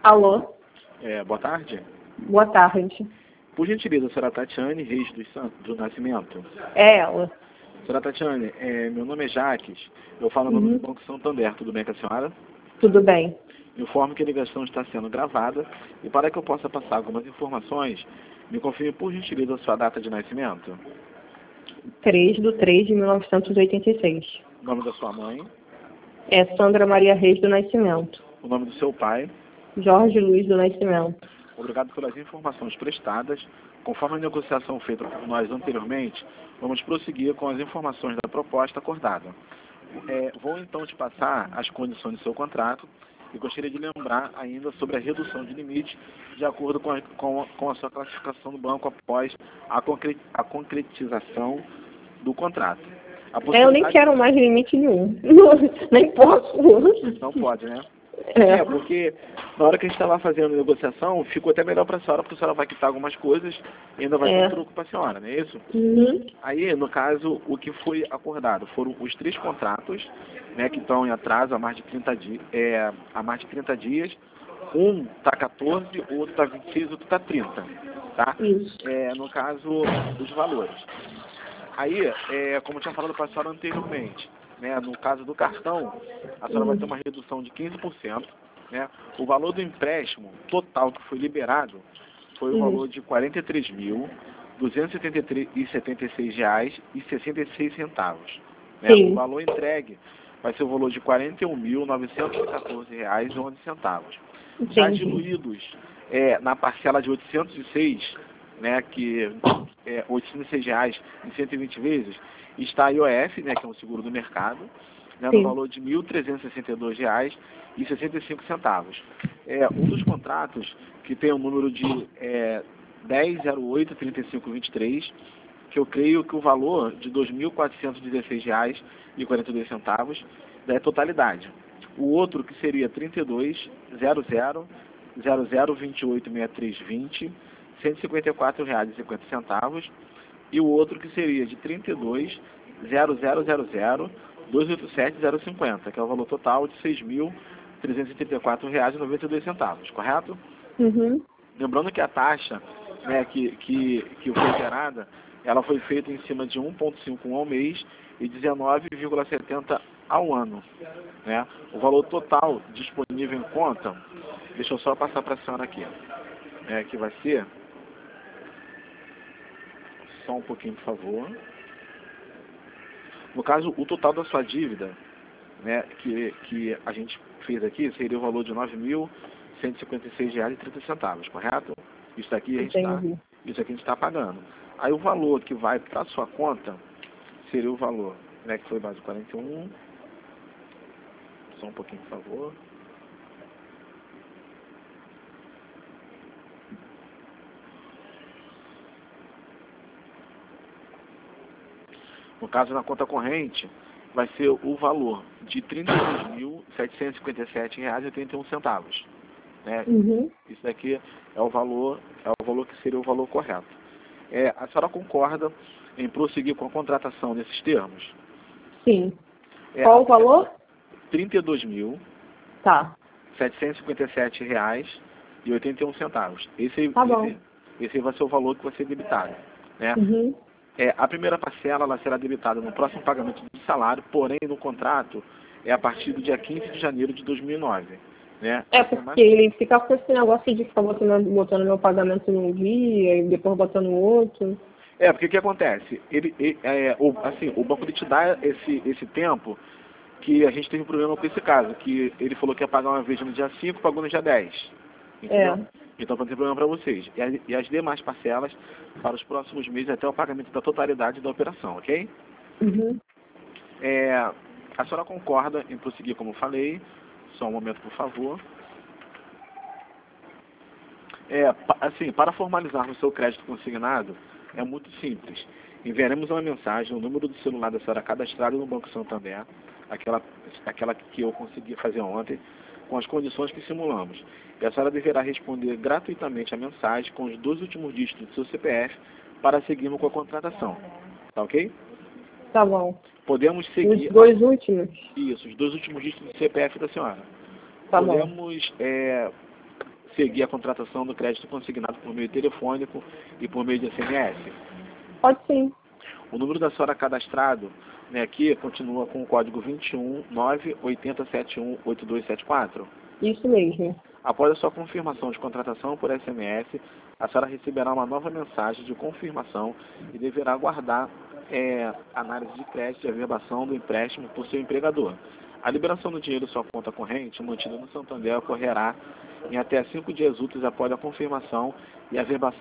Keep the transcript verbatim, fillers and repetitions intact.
Alô? É, boa tarde. Boa tarde. Por gentileza, a senhora Tatiane Reis dos Santos, do Nascimento. É ela. Senhora Tatiane, é, meu nome é Jaques, eu falo no nome Uhum. do Banco Santander, tudo bem com a senhora? Tudo bem. Informo que a ligação está sendo gravada e para que eu possa passar algumas informações, me confirme por gentileza a sua data de nascimento, três de três de mil novecentos e oitenta e seis. o nome da sua mãe, É Sandra Maria Reis do Nascimento. o nome do seu pai. Jorge Luiz do Nascimento. Obrigado pelas informações prestadas. Conforme a negociação feita por nós anteriormente, vamos prosseguir com as informações da proposta acordada. É, vou então te passar as condições do seu contrato e gostaria de lembrar ainda sobre a redução de limite de acordo com a, com a, com a sua classificação do banco após a, concre, a concretização do contrato. A É, eu nem quero mais limite nenhum. Nem posso. Não pode, né? É. É, porque na hora que a gente estava fazendo a negociação, ficou até melhor para a senhora, porque a senhora vai quitar algumas coisas e ainda vai É. ter um truco para a senhora, não é isso? Uhum. Aí, no caso, o que foi acordado foram os três contratos, né, que estão em atraso há mais de trinta dias, é, há mais de trinta dias. Um está quatorze, o outro está vinte e seis, o outro está trinta, tá? Isso. É, no caso, dos valores. Aí, é, como eu tinha falado para a senhora anteriormente, né, no caso do cartão, a senhora vai ter uma redução de quinze por cento. Né? O valor do empréstimo total que foi liberado foi o Uhum. valor de quarenta e três mil, duzentos e setenta e seis reais e sessenta e seis centavos. Né? O valor entregue vai ser o valor de quarenta e um mil, novecentos e quatorze reais e onze centavos. Já diluídos é, na parcela de oitocentos e seis, né, que é oitocentos e seis reais em cento e vinte vezes, está a I O F, né, que é um seguro do mercado, né, no valor de mil trezentos e sessenta e dois reais e sessenta e cinco centavos. É, um dos contratos que tem o número de é, dez zero oito, trinta e cinco, vinte e três, que eu creio que o valor de dois mil quatrocentos e dezesseis reais e quarenta e dois centavos da totalidade. O outro que seria trinta e dois zero zero zero zero vinte e oito sessenta e três vinte, cento e cinquenta e quatro reais e cinquenta centavos, e o outro que seria de trinta e dois zero zero zero zero duzentos e oitenta e sete zero cinquenta, que é o valor total de seis mil trezentos e trinta e quatro reais e noventa e dois centavos, correto? Uhum. Lembrando que a taxa, né, que, que, que foi gerada, ela foi feita em cima de um vírgula cinquenta e um ao mês e dezenove vírgula setenta ao ano. Né? O valor total disponível em conta, deixa eu só passar para a senhora aqui, é, que vai ser, só um pouquinho, por favor. No caso, o total da sua dívida, né, que, que a gente fez aqui, seria o valor de nove mil cento e cinquenta e seis reais e trinta centavos, correto? Isso aqui a gente está, isso aqui a gente está pagando. Aí o valor que vai para a sua conta seria o valor, né, que foi base quarenta e um. Só um pouquinho, por favor. No caso, na conta corrente, vai ser o valor de trinta e dois mil setecentos e cinquenta e sete reais e oitenta e um centavos. Né? Uhum. Isso daqui é o valor, é o valor que seria o valor correto. É, a senhora concorda em prosseguir com a contratação nesses termos? Sim. É, Qual o valor? trinta e dois mil Tá. setecentos e cinquenta e sete reais e oitenta e um centavos. Esse, Tá bom. esse, esse vai ser o valor que vai ser debitado. Né? Uhum. É, a primeira parcela ela será debitada no próximo pagamento do salário, porém no contrato é a partir do dia quinze de janeiro de dois mil e nove. Né? É porque ele fica com esse negócio de ficar botando, botando meu pagamento num dia e depois botando no outro. É, porque o que acontece? Ele, ele, é, o, assim, o banco ele te dá esse, esse tempo que a gente teve um problema com esse caso, que ele falou que ia pagar uma vez no dia cinco, pagou no dia dez. Entendeu? É. Então não tem problema para vocês. E as, e as demais parcelas para os próximos meses até o pagamento da totalidade da operação, ok? Uhum. É, a senhora concorda em prosseguir como falei? Só um momento, por favor. É, assim, para formalizar o seu crédito consignado, é muito simples. Enviaremos uma mensagem, o número do celular da senhora cadastrado no Banco Santander, aquela, aquela que eu consegui fazer ontem, com as condições que simulamos. E a senhora deverá responder gratuitamente a mensagem com os dois últimos dígitos do seu C P F para seguirmos com a contratação. Tá ok? Tá bom. Podemos seguir... Os dois últimos? Isso, os dois últimos dígitos do C P F da senhora. Tá Podemos... É, seguir a contratação do crédito consignado por meio telefônico e por meio de S M S? Pode sim. O número da senhora cadastrado, né, aqui continua com o código vinte e um, nove oito zero sete um, oito dois sete quatro. Isso mesmo. Após a sua confirmação de contratação por S M S, a senhora receberá uma nova mensagem de confirmação e deverá aguardar é, análise de crédito e averbação do empréstimo por seu empregador. A liberação do dinheiro em sua conta corrente, mantida no Santander, ocorrerá em até cinco dias úteis após a confirmação e averbação